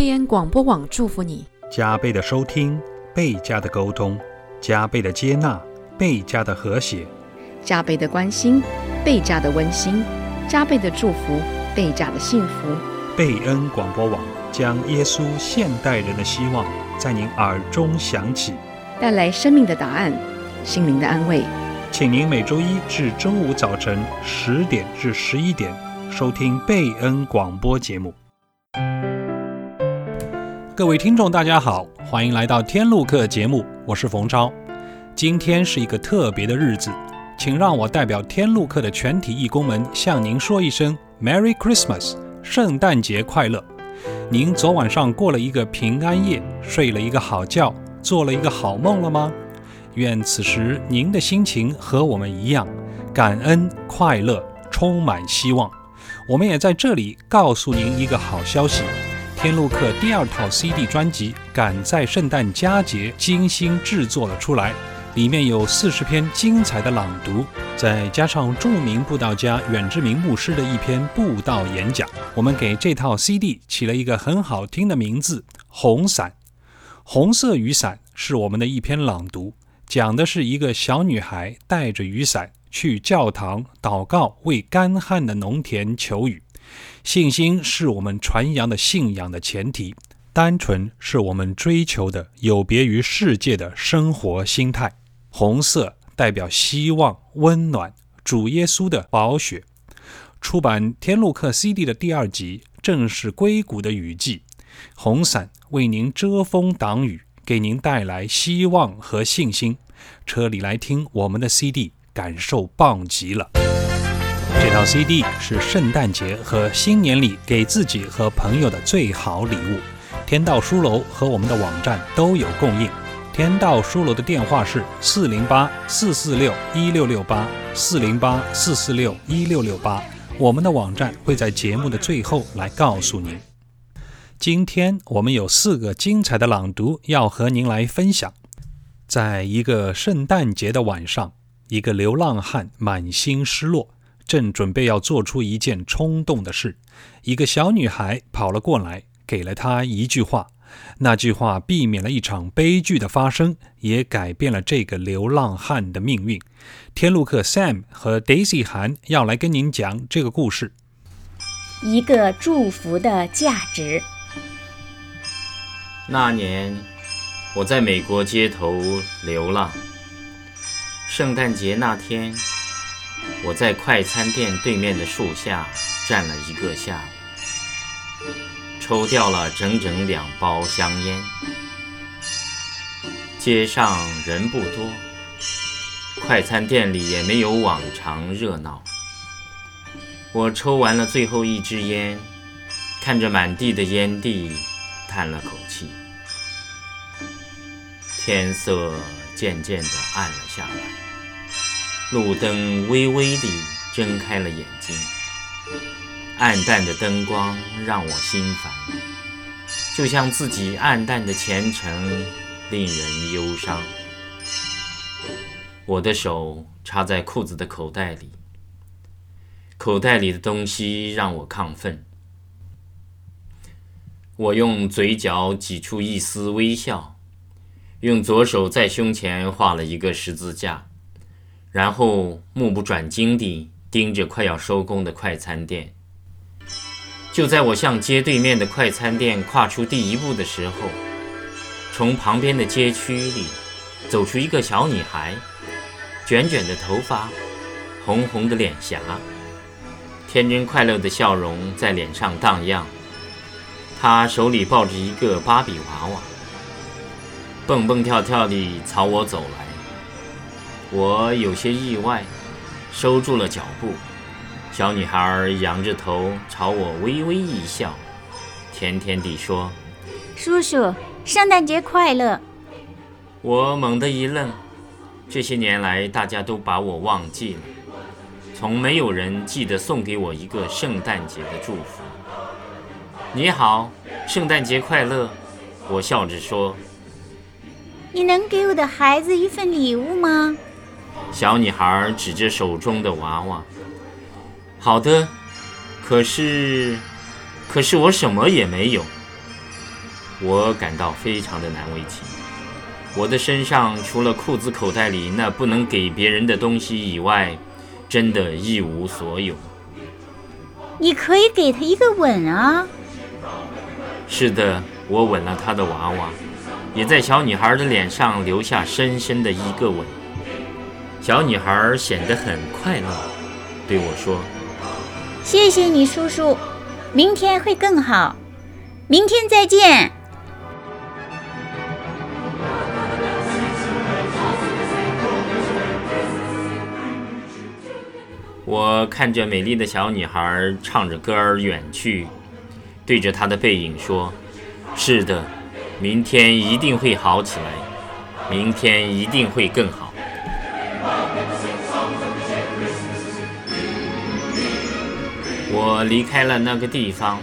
贝恩广播网祝福你， 加倍的收听，倍加的沟通，加倍的接纳，倍加的和谐， 加倍的关心，倍加的温馨，加倍的祝福，倍加的幸福。 贝恩广播网将耶稣现代人的希望在您耳中响起， 带来生命的答案，心灵的安慰。 请您每周一至周五早晨10点至11点收听贝恩广播节目。各位听众大家好，欢迎来到天路客节目，我是冯超。今天是一个特别的日子，请让我代表天路客的全体义工们向您说一声 Merry Christmas， 圣诞节快乐。您昨晚上过了一个平安夜，睡了一个好觉，做了一个好梦了吗？愿此时您的心情和我们一样，感恩、快乐，充满希望。我们也在这里告诉您一个好消息，天路客第2套 CD 专辑赶在圣诞佳节精心制作了出来，里面有40篇精彩的朗读，再加上著名布道家远志明牧师的一篇布道演讲。我们给这套 CD 起了一个很好听的名字，红伞。红色雨伞是我们的一篇朗读，讲的是一个小女孩带着雨伞去教堂祷告，为干旱的农田求雨。信心是我们传扬的信仰的前提，单纯是我们追求的有别于世界的生活心态。红色代表希望、温暖，主耶稣的宝血。出版天路客 CD 的第2集正是硅谷的雨季，红伞为您遮风挡雨，给您带来希望和信心。车里来听我们的 CD， 感受棒极了。这套 CD 是圣诞节和新年里给自己和朋友的最好礼物。天道书楼和我们的网站都有供应。天道书楼的电话是408-446-1668 408-446-1668，我们的网站会在节目的最后来告诉您。今天我们有4个精彩的朗读要和您来分享。在一个圣诞节的晚上，一个流浪汉满心失落，正准备要做出一件冲动的事，一个小女孩跑了过来，给了他一句话。那句话避免了一场悲剧的发生，也改变了这个流浪汉的命运。天路客 Sam 和 Daisy 韩要来跟您讲这个故事。 一个祝福的价值。 那年我在美国街头流浪，圣诞节那天我在快餐店对面的树下站了一个下午，抽掉了整整2包香烟。街上人不多，快餐店里也没有往常热闹。我抽完了最后一支烟，看着满地的烟蒂，叹了口气。天色渐渐地暗了下来，路灯微微地睁开了眼睛，暗淡的灯光让我心烦，就像自己暗淡的前程令人忧伤。我的手插在裤子的口袋里，口袋里的东西让我亢奋。我用嘴角挤出一丝微笑，用左手在胸前画了一个十字架，然后目不转睛地盯着快要收工的快餐店。就在我向街对面的快餐店跨出第一步的时候，从旁边的街区里走出一个小女孩，卷卷的头发，红红的脸颊，天真快乐的笑容在脸上荡漾。她手里抱着一个芭比娃娃，蹦蹦跳跳地朝我走来。我有些意外，收住了脚步。小女孩仰着头朝我微微一笑，甜甜地说： 叔叔，圣诞节快乐。 我猛地一愣，这些年来大家都把我忘记了，从没有人记得送给我一个圣诞节的祝福。你好，圣诞节快乐，我笑着说。 你能给我的孩子一份礼物吗？ 小女孩指着手中的娃娃。好的，可是我什么也没有。 我感到非常的难为情。我的身上除了裤子口袋里那不能给别人的东西以外，真的一无所有。 你可以给他一个吻啊。 是的，我吻了她的娃娃，也在小女孩的脸上留下深深的一个吻。小女孩显得很快乐，对我说： 谢谢你，叔叔，明天会更好。明天再见。 我看着美丽的小女孩唱着歌儿远去，对着她的背影说：是的，明天一定会好起来，明天一定会更好。我离开了那个地方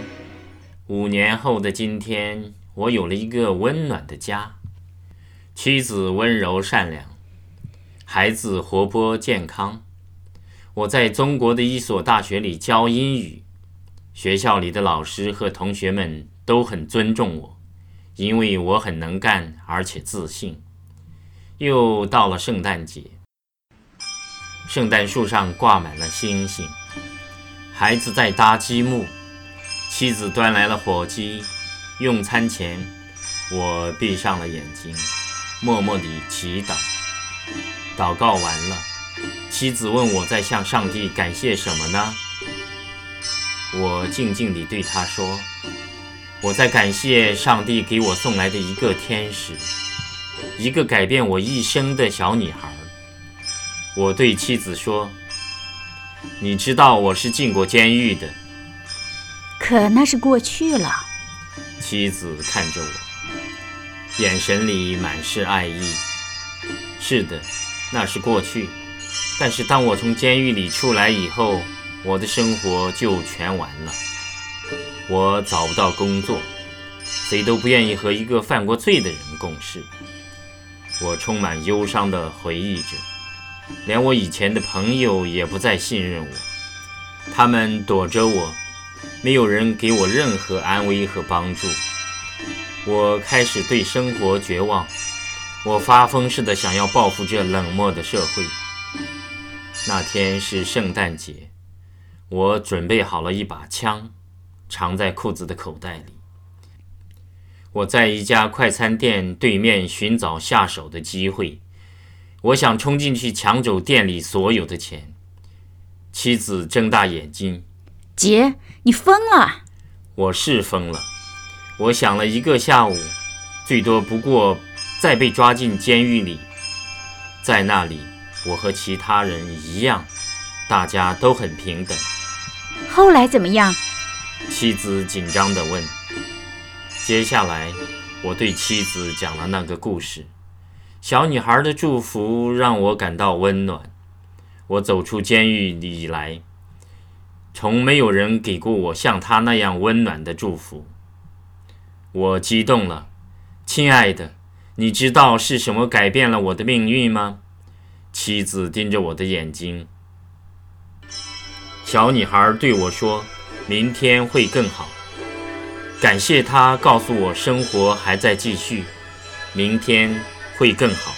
，5年后的今天，我有了一个温暖的家，妻子温柔善良，孩子活泼健康。我在中国的一所大学里教英语，学校里的老师和同学们都很尊重我，因为我很能干而且自信。又到了圣诞节，圣诞树上挂满了星星，孩子在搭积木，妻子端来了火鸡。用餐前，我闭上了眼睛，默默地祈祷。祷告完了，妻子问我在向上帝感谢什么呢？我静静地对她说：我在感谢上帝给我送来的一个天使，一个改变我一生的小女孩。我对妻子说：你知道我是进过监狱的。 可那是过去了。 妻子看着我，眼神里满是爱意。是的，那是过去，但是当我从监狱里出来以后，我的生活就全完了。我找不到工作，谁都不愿意和一个犯过罪的人共事。我充满忧伤地回忆着，连我以前的朋友也不再信任我，他们躲着我，没有人给我任何安慰和帮助。我开始对生活绝望，我发疯似的想要报复这冷漠的社会。那天是圣诞节，我准备好了一把枪，藏在裤子的口袋里。我在一家快餐店对面寻找下手的机会，我想冲进去抢走店里所有的钱。妻子睁大眼睛： 姐，你疯了！ 我是疯了。我想了1个下午，最多不过再被抓进监狱里。在那里，我和其他人一样，大家都很平等。 后来怎么样？ 妻子紧张地问。接下来，我对妻子讲了那个故事。小女孩的祝福让我感到温暖。我走出监狱里以来，从没有人给过我像她那样温暖的祝福。我激动了。亲爱的，你知道是什么改变了我的命运吗？妻子盯着我的眼睛。小女孩对我说：明天会更好。感谢她告诉我生活还在继续，明天会更好。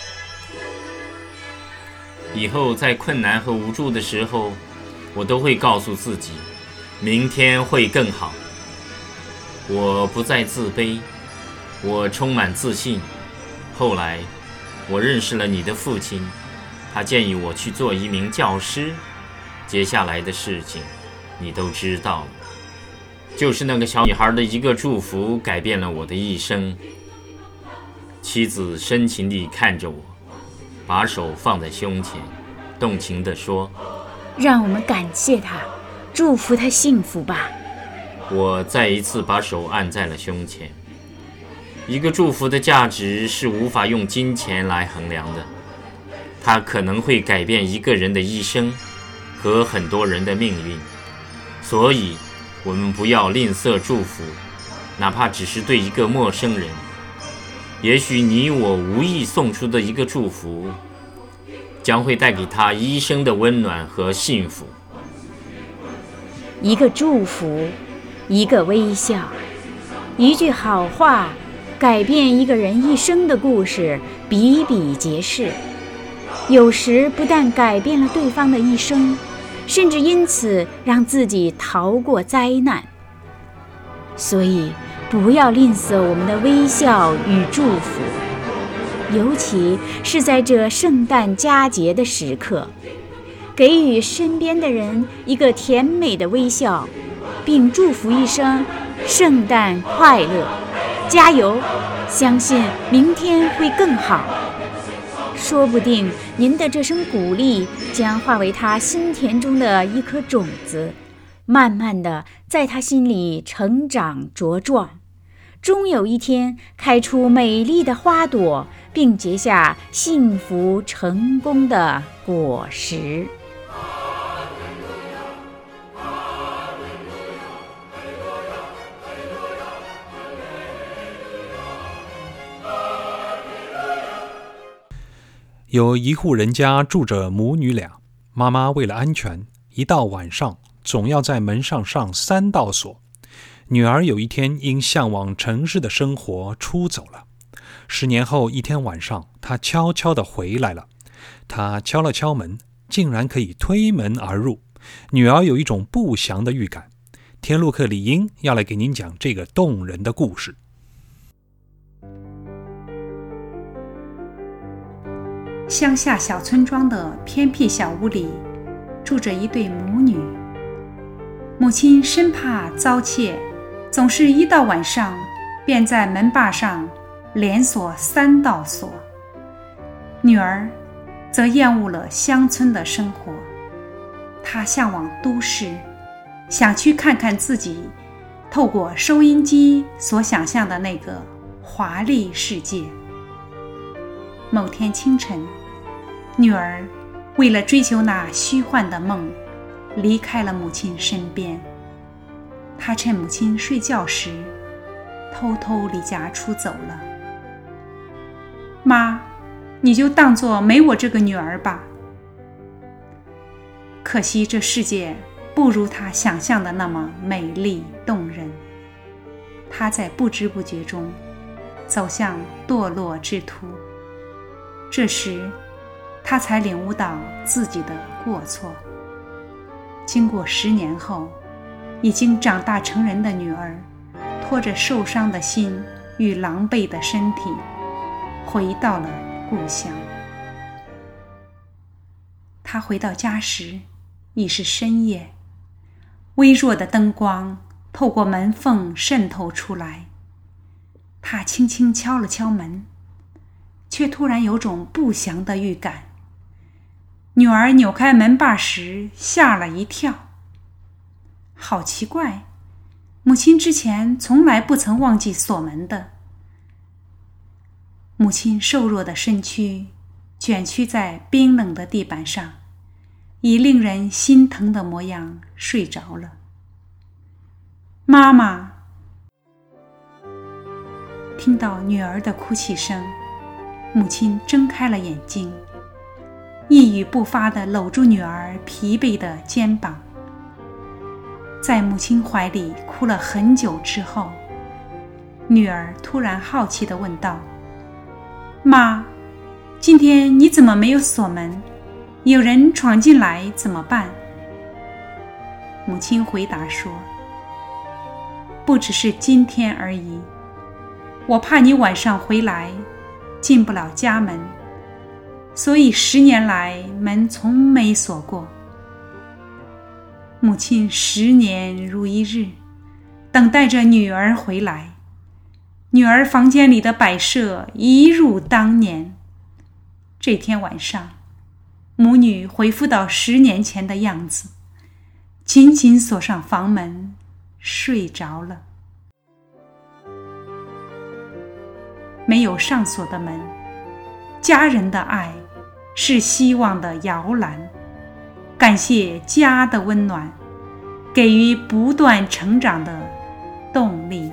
以后在困难和无助的时候，我都会告诉自己，明天会更好。我不再自卑，我充满自信。后来，我认识了你的父亲，他建议我去做一名教师。接下来的事情，你都知道了。就是那个小女孩的一个祝福，改变了我的一生。妻子深情地看着我，把手放在胸前，动情地说： 让我们感谢她，祝福她幸福吧。 我再一次把手按在了胸前。一个祝福的价值是无法用金钱来衡量的，它可能会改变一个人的一生和很多人的命运。所以我们不要吝啬祝福，哪怕只是对一个陌生人。也许你我无意送出的一个祝福，将会带给他一生的温暖和幸福。 一个祝福，一个微笑，一句好话， 改变一个人一生的故事比比皆是，有时不但改变了对方的一生，甚至因此让自己逃过灾难。所以不要吝啬我们的微笑与祝福，尤其是在这圣诞佳节的时刻，给予身边的人一个甜美的微笑，并祝福一声圣诞快乐，加油，相信明天会更好。说不定您的这声鼓励将化为他心田中的一颗种子，慢慢地在他心里成长茁壮，终有一天开出美丽的花朵，并结下幸福成功的果实。 有一户人家住着母女俩，妈妈为了安全，一到晚上总要在门上上3道锁。女儿有一天因向往城市的生活出走了。10年后一天晚上，她悄悄地回来了。她敲了敲门，竟然可以推门而入。女儿有一种不祥的预感。天路客理应要来给您讲这个动人的故事。 乡下小村庄的偏僻小屋里，住着一对母女。母亲生怕遭窃，总是一到晚上便在门把上连锁3道锁。女儿则厌恶了乡村的生活，她向往都市，想去看看自己透过收音机所想象的那个华丽世界。某天清晨，女儿为了追求那虚幻的梦，离开了母亲身边。她趁母亲睡觉时，偷偷离家出走了。妈，你就当作没我这个女儿吧。可惜这世界不如她想象的那么美丽动人。她在不知不觉中走向堕落之途。这时她才领悟到自己的过错。经过10年后，已经长大成人的女儿拖着受伤的心与狼狈的身体回到了故乡。她回到家时已是深夜，微弱的灯光透过门缝渗透出来。她轻轻敲了敲门，却突然有种不祥的预感。女儿扭开门把时吓了一跳。好奇怪，母亲之前从来不曾忘记锁门的。母亲瘦弱的身躯卷曲在冰冷的地板上，以令人心疼的模样睡着了。妈妈！听到女儿的哭泣声，母亲睁开了眼睛，一语不发地搂住女儿疲惫的肩膀。在母亲怀里哭了很久之后，女儿突然好奇地问道：妈，今天你怎么没有锁门？有人闯进来怎么办？母亲回答说：不只是今天而已，我怕你晚上回来进不了家门，所以10年来门从没锁过。母亲10年如一日，等待着女儿回来。女儿房间里的摆设一如当年。这天晚上，母女恢复到10年前的样子，紧紧锁上房门，睡着了。没有上锁的门，家人的爱是希望的摇篮。感谢家的温暖，给予不断成长的动力。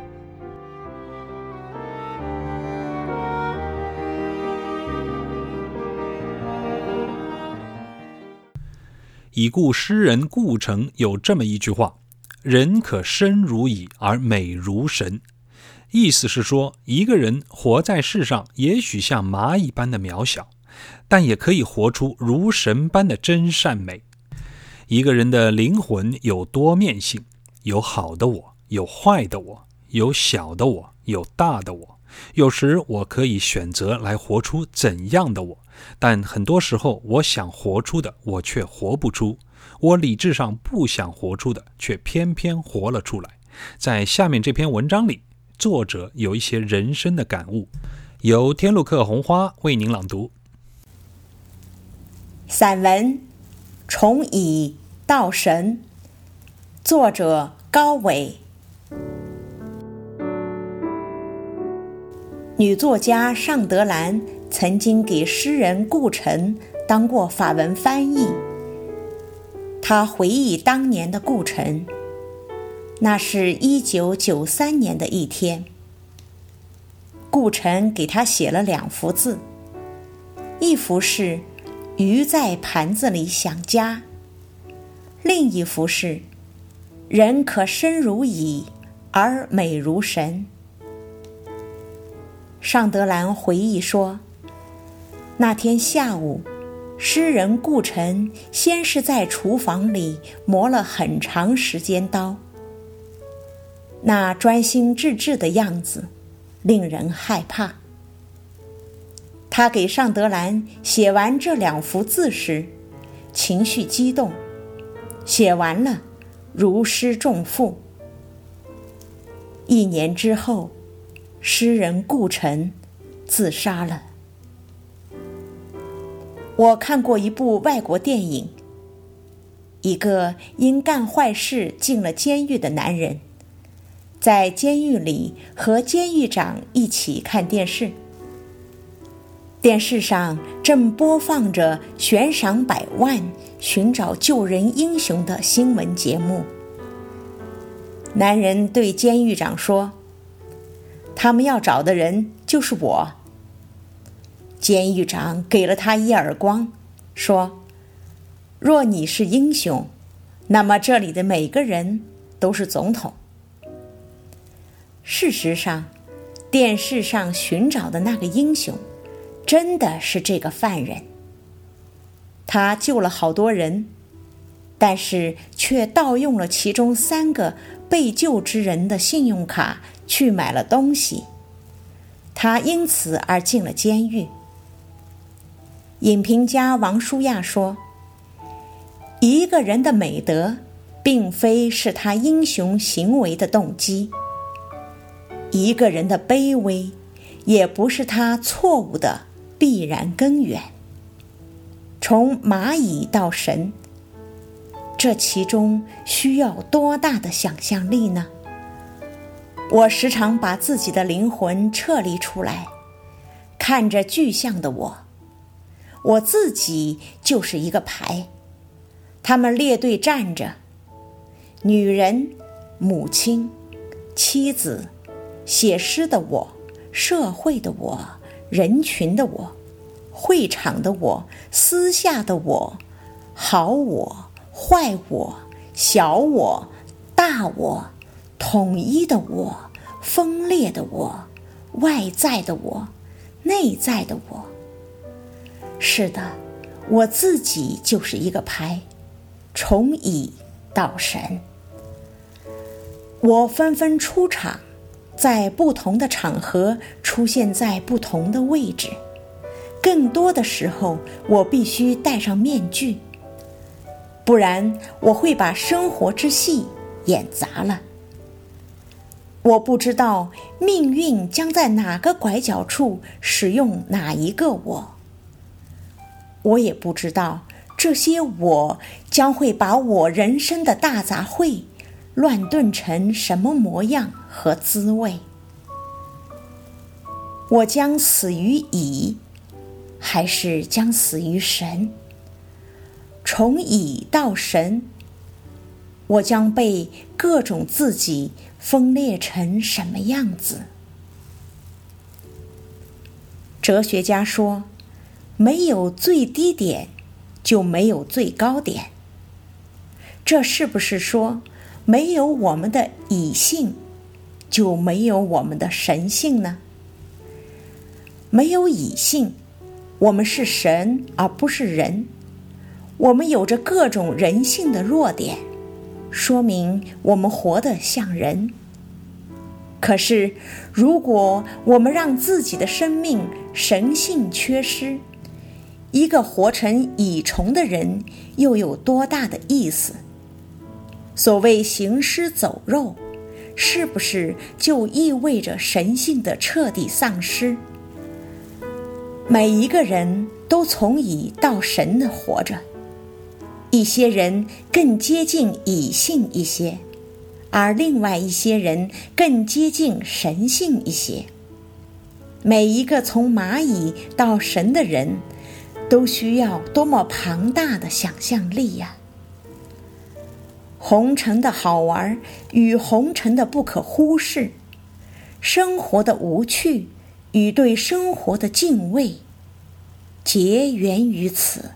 已故诗人顾城有这么一句话：人可生如蚁而美如神。 意思是说，一个人活在世上，也许像蚂蚁般的渺小，但也可以活出如神般的真善美。一个人的灵魂有多面性，有好的我，有坏的我，有小的我，有大的我。有时我可以选择来活出怎样的我，但很多时候我想活出的我却活不出，我理智上不想活出的却偏偏活了出来。在下面这篇文章里，作者有一些人生的感悟，由天路客红花为您朗读。 散文从蚁到神，作者高伟。女作家尚德兰曾经给诗人顾城当过法文翻译。她回忆当年的顾城，那是1993年的一天，顾城给他写了2幅字，一幅是鱼在盘子里想家，另一幅是人可生如蚁，而美如神。尚德兰回忆说，那天下午，诗人顾城先是在厨房里磨了很长时间刀，那专心致志的样子令人害怕。他给尚德兰写完这2幅字时，情绪激动，写完了如释重负。1年之后，诗人顾城自杀了。我看过一部外国电影，一个因干坏事进了监狱的男人，在监狱里和监狱长一起看电视。电视上正播放着悬赏100万寻找救人英雄的新闻节目。男人对监狱长说，他们要找的人就是我。监狱长给了他一耳光，说，若你是英雄，那么这里的每个人都是总统。事实上，电视上寻找的那个英雄真的是这个犯人。他救了好多人，但是却盗用了其中3个被救之人的信用卡去买了东西，他因此而进了监狱。影评家王舒亚说，一个人的美德并非是他英雄行为的动机，一个人的卑微也不是他错误的必然根源。从蚂蚁到神，这其中需要多大的想象力呢？我时常把自己的灵魂撤离出来，看着具象的我自己就是一个牌，他们列队站着，女人、母亲、妻子、写诗的我、社会的我、人群的我、会场的我、私下的我、好我、坏我、小我、大我、统一的我、分裂的我、外在的我、内在的我。是的，我自己就是一个牌，从蚁到神。我纷纷出场，在不同的场合出现在不同的位置，更多的时候我必须戴上面具，不然我会把生活之戏演砸了。我不知道命运将在哪个拐角处使用哪一个我也不知道这些我将会把我人生的大杂烩乱炖成什么模样和滋味。我将死于蚁，还是将死于神？从蚁到神，我将被各种自己分裂成什么样子？哲学家说，没有最低点，就没有最高点。这是不是说，没有我们的蚁性， 就没有我们的神性呢？没有乙性，我们是神而不是人。我们有着各种人性的弱点，说明我们活得像人。可是，如果我们让自己的生命神性缺失，一个活成蚁虫的人又有多大的意思？所谓行尸走肉，是不是就意味着神性的彻底丧失？每一个人都从蚁到神的活着，一些人更接近蚁性一些，而另外一些人更接近神性一些。每一个从蚂蚁到神的人，都需要多么庞大的想象力呀！红尘的好玩与红尘的不可忽视，生活的无趣与对生活的敬畏，皆源于此。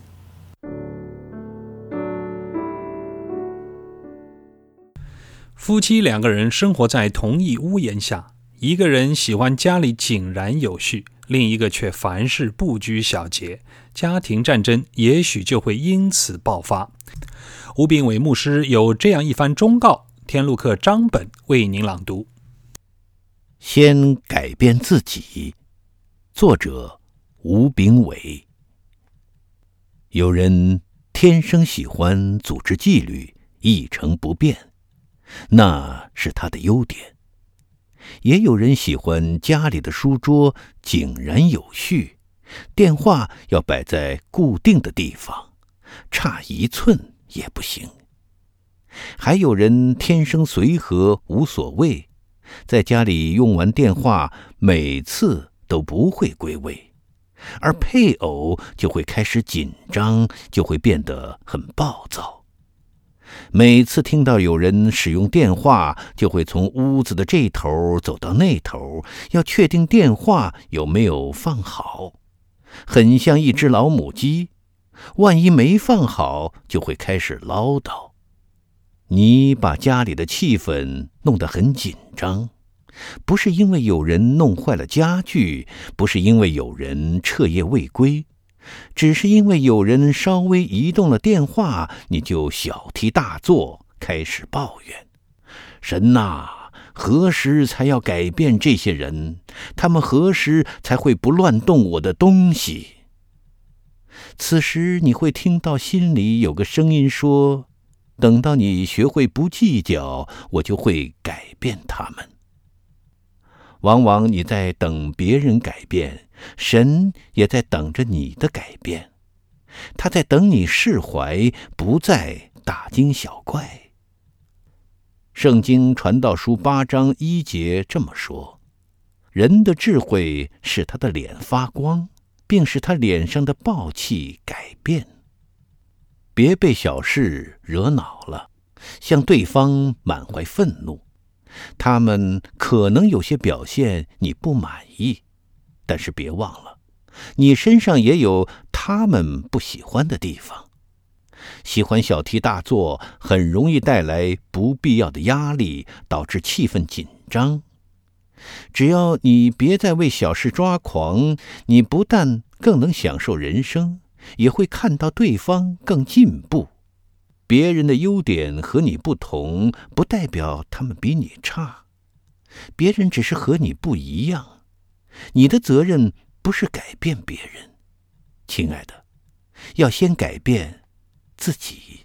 夫妻2个人生活在同一屋檐下，一个人喜欢家里井然有序，另一个却凡事不拘小节，家庭战争也许就会因此爆发。吴秉伟牧师有这样一番忠告，天路客张本为您朗读。 先改变自己。作者吴秉伟。有人天生喜欢组织纪律，一成不变，那是他的优点。也有人喜欢家里的书桌井然有序，电话要摆在固定的地方，差1寸也不行。还有人天生随和无所谓，在家里用完电话每次都不会归位，而配偶就会开始紧张，就会变得很暴躁。每次听到有人使用电话，就会从屋子的这头走到那头，要确定电话有没有放好，很像一只老母鸡，万一没放好，就会开始唠叨。你把家里的气氛弄得很紧张，不是因为有人弄坏了家具，不是因为有人彻夜未归，只是因为有人稍微移动了电话，你就小题大做，开始抱怨。神啊，何时才要改变这些人？他们何时才会不乱动我的东西？此时你会听到心里有个声音说，等到你学会不计较，我就会改变他们。往往你在等别人改变，神也在等着你的改变。他在等你释怀，不再大惊小怪。圣经传道书8章1节这么说：人的智慧使他的脸发光，并使他脸上的暴气改变。别被小事惹恼了，向对方满怀愤怒。他们可能有些表现你不满意，但是别忘了，你身上也有他们不喜欢的地方。喜欢小题大做，很容易带来不必要的压力，导致气氛紧张。只要你别再为小事抓狂，你不但更能享受人生，也会看到对方更进步。别人的优点和你不同，不代表他们比你差。别人只是和你不一样，你的责任不是改变别人。亲爱的，要先改变自己。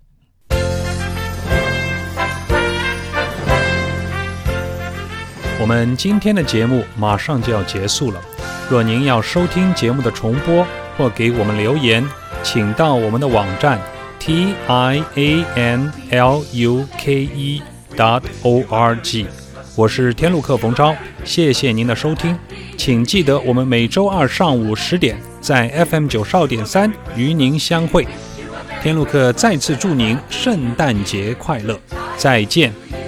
我们今天的节目马上就要结束了。若您要收听节目的重播或给我们留言，请到我们的网站tianluke.org。 我是天路客冯超，谢谢您的收听。请记得我们每周二上午10点在 FM92.3 与您相会。天路客再次祝您圣诞节快乐，再见。